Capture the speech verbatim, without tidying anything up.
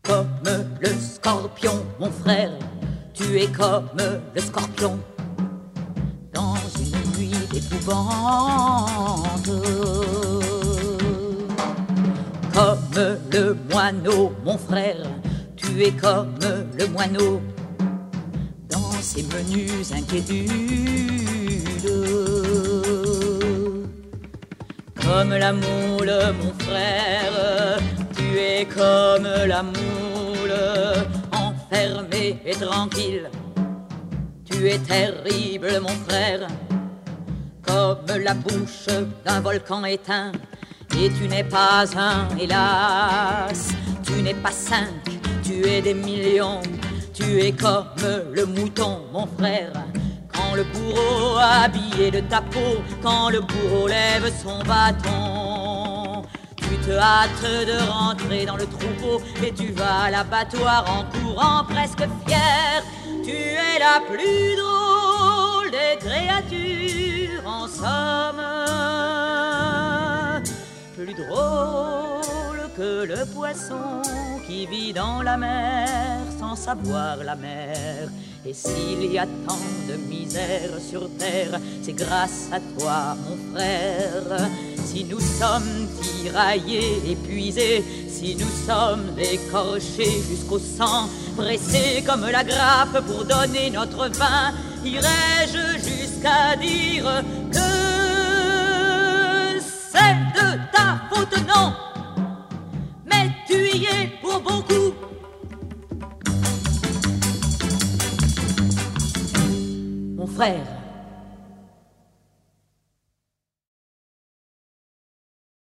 Comme le scorpion, mon frère, tu es comme le scorpion. Dans une nuit d'épouvante, comme le moineau, mon frère, tu es comme le moineau. Dans ces menues inquiétudes, comme la moule, mon frère, tu es comme la moule, enfermée et tranquille. Tu es terrible, mon frère, comme la bouche d'un volcan éteint. Et tu n'es pas un, hélas, tu n'es pas cinq, tu es des millions. Tu es comme le mouton, mon frère, quand le bourreau habillé de ta peau, quand le bourreau lève son bâton. Tu te hâtes de rentrer dans le troupeau et tu vas à l'abattoir en courant presque fier. Tu es la plus drôle des créatures, en somme, plus drôle que le poisson qui vit dans la mer sans savoir la mer. Et s'il y a tant de misère sur terre, c'est grâce à toi, mon frère. Si nous sommes tiraillés, épuisés, si nous sommes écorchés jusqu'au sang, pressés comme la grappe pour donner notre vin, irais-je jusqu'à dire que c'est de ta faute, non, mais tu y es pour beaucoup. Mon frère,